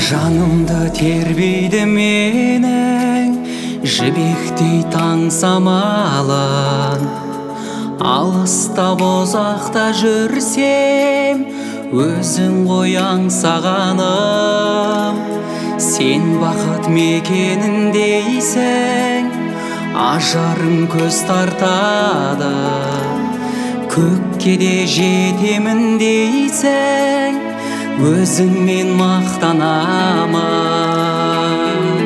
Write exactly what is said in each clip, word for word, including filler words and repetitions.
Жанымды тербейді менің жібектей таң самалын. Алыста бозақта жүрсем, өзің ғой аңсағаным. Сен бақыт мекеніндейсің, ажарың көз тартады. Көкке де жетемін дейсің, өзіңмен мақтанамын.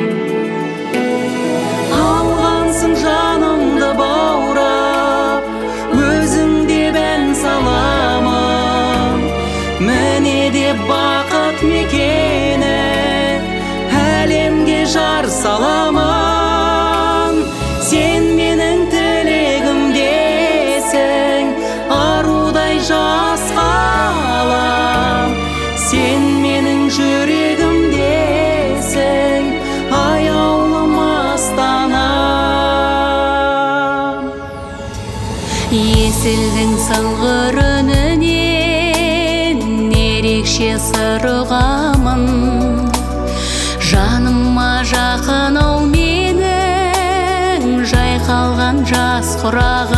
Алғансың жанымды баурап, өзің деп ән саламын. Міне деп бақыт мекені, әлемге жар саламын. Сен менің тілегімдесің, арудай жас қалам. Сен менің жүрегімдесің, аяулым астанам. Есілдің сыңғыр үнінен ерекше сыр ұғамын. Жаныма жақын ау менің жайқалған жас құрағым.